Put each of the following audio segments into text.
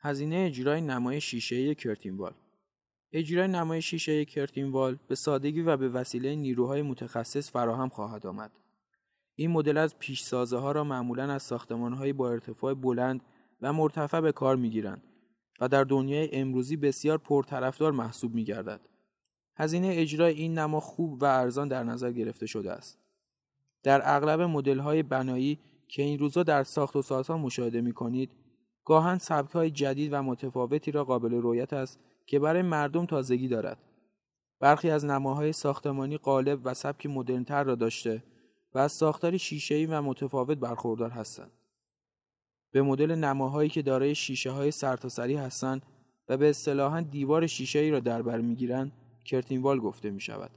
هزینه اجرای نمای شیشه‌ای کرتینوال. اجرای نمای شیشه‌ای کرتینوال به سادگی و به وسیله نیروهای متخصص فراهم خواهد آمد. این مدل از پیشسازه‌ها را معمولاً از ساختمان‌های با ارتفاع بلند و مرتفع به کار می‌گیرند و در دنیای امروزی بسیار پرطرفدار محسوب می‌گردد. هزینه اجرای این نما خوب و ارزان در نظر گرفته شده است. در اغلب مدل‌های بنایی که این روزا در ساخت و سازها مشاهده می‌کنید، گاهن سبک‌های جدید و متفاوتی را قابل رؤیت است که برای مردم تازگی دارد. برخی از نماهای ساختمانی قالب و سبک مدرن‌تر را داشته و از ساختاری شیشه‌ای و متفاوت برخوردار هستند. به مدل نماهایی که دارای شیشه‌های سرتاسری هستند و به اصطلاحاً دیوار شیشه‌ای را در بر می‌گیرند، کرتینوال گفته می‌شود.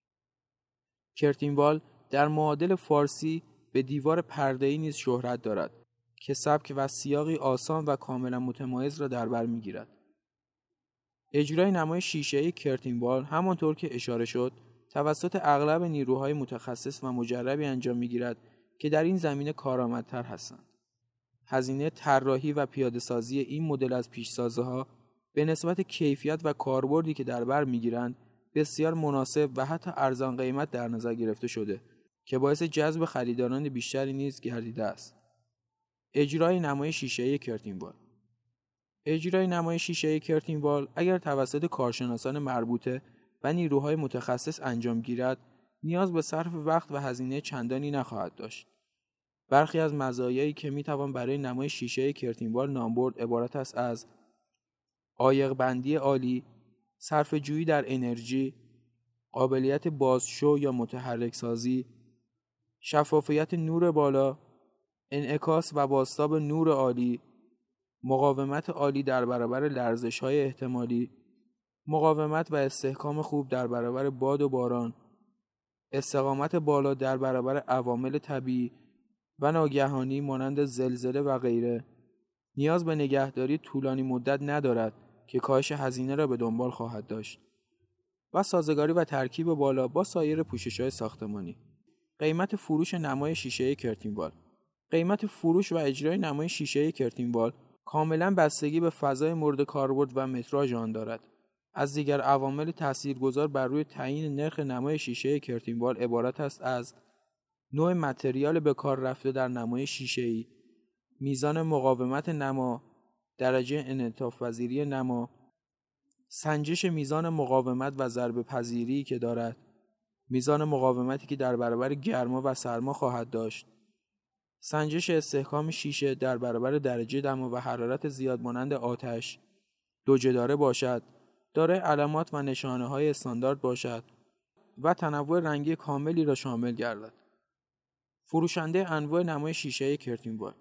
کرتینوال در معادل فارسی به دیوار پرده‌ای نیز شهرت دارد که سبک و سیاقی آسان و کاملا متمایز را در بر می‌گیرد. اجرای نمای شیشه‌ای کرتینوال همانطور که اشاره شد توسط اغلب نیروهای متخصص و مجربی انجام می‌گیرد که در این زمینه کارآمدتر هستند. هزینه طراحی و پیاده‌سازی این مدل از پیشسازه‌ها به نسبت کیفیت و کاربردی که در بر می‌گیرند بسیار مناسب و حتی ارزان قیمت در نظر گرفته شده که باعث جذب خریداران بیشتری نیز گردیده است. اجرای نمای شیشه‌ای کرتینوال. اجرای نمای شیشه‌ای کرتینوال اگر توسط کارشناسان مربوطه و نیروهای متخصص انجام گیرد، نیاز به صرف وقت و هزینه چندانی نخواهد داشت. برخی از مزایایی که میتوان برای نمای شیشه‌ای کرتینوال نام برد عبارت است از عایق بندی عالی، صرفه جویی در انرژی، قابلیت بازشو یا متحرک سازی، شفافیت نور بالا، انعکاس و بازتاب نور عالی، مقاومت عالی در برابر لرزش‌های احتمالی، مقاومت و استحکام خوب در برابر باد و باران، استقامت بالا در برابر عوامل طبیعی و ناگهانی مانند زلزله و غیره. نیاز به نگهداری طولانی مدت ندارد که کاهش هزینه را به دنبال خواهد داشت و سازگاری و ترکیب بالا با سایر پوشش‌های ساختمانی. قیمت فروش نمای شیشه‌ای کرتینوال. قیمت فروش و اجرای نمای شیشه‌ای کرتینوال کاملاً بستگی به فضای مورد کاربرد و متراژ آن دارد. از دیگر عوامل تاثیرگذار بر روی تعیین نرخ نمای شیشه‌ای کرتینوال عبارت است از نوع متریال به کار رفته در نمای شیشه‌ای، میزان مقاومت نما، درجه انعطاف‌پذیری نما، سنجش میزان مقاومت و ضربه‌پذیری که دارد، میزان مقاومتی که در برابر گرما و سرما خواهد داشت، سنجش استحکام شیشه در برابر درجه دما و حرارت زیاد مانند آتش، دوجه‌داره باشد، دارای علامات و نشانه‌های استاندارد باشد و تنوع رنگی کاملی را شامل گردد. فروشنده انواع نمای شیشه‌ای کرتینوال.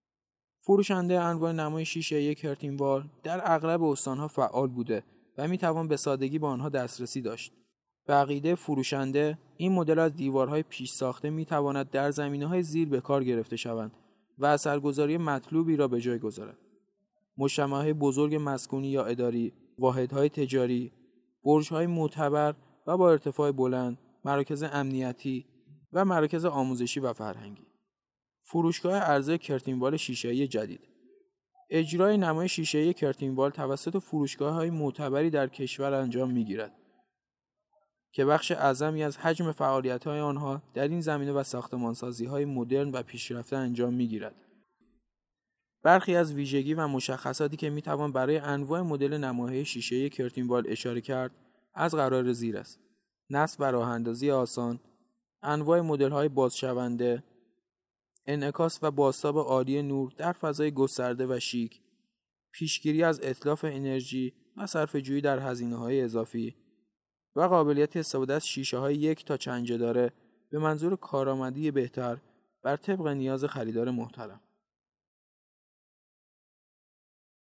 فروشنده انواع نمای شیشه‌ای کرتینوال در اغلب استان‌ها فعال بوده و می‌توان به سادگی به آنها دسترسی داشت. به عقیده فروشنده، این مدل از دیوارهای پیش ساخته می‌تواند در زمینه‌های زیر به کار گرفته شوند و اثرگذاری مطلوبی را به جای گذارد. مجتمع‌های بزرگ مسکونی یا اداری، واحدهای تجاری، برج‌های معتبر و با ارتفاع بلند، مراکز امنیتی و مراکز آموزشی و فرهنگی. فروشگاه ارزی کرتینوال شیشه‌ای جدید. اجرای نمای شیشه‌ای کرتینوال توسط فروشگاه‌های معتبری در کشور انجام می‌گیرد که بخش اعظمی از حجم فعالیت‌های آنها در این زمینه و ساختمان‌سازی‌های مدرن و پیشرفته انجام می‌گیرد. برخی از ویژگی و مشخصاتی که می‌توان برای انواع مدل نماهای شیشه‌ای کرتینوال اشاره کرد از قرار زیر است: نصب و راه‌اندازی آسان، انواع مدل‌های بازشونده، انعکاس و بازتاب عالی نور در فضای گسترده و شیک، پیشگیری از اتلاف انرژی و صرفه‌جویی در هزینه‌های اضافی و قابلیت استفاده از شیشه‌های یک تا چند جداره به منظور کارآمدی بهتر بر طبق نیاز خریدار محترم.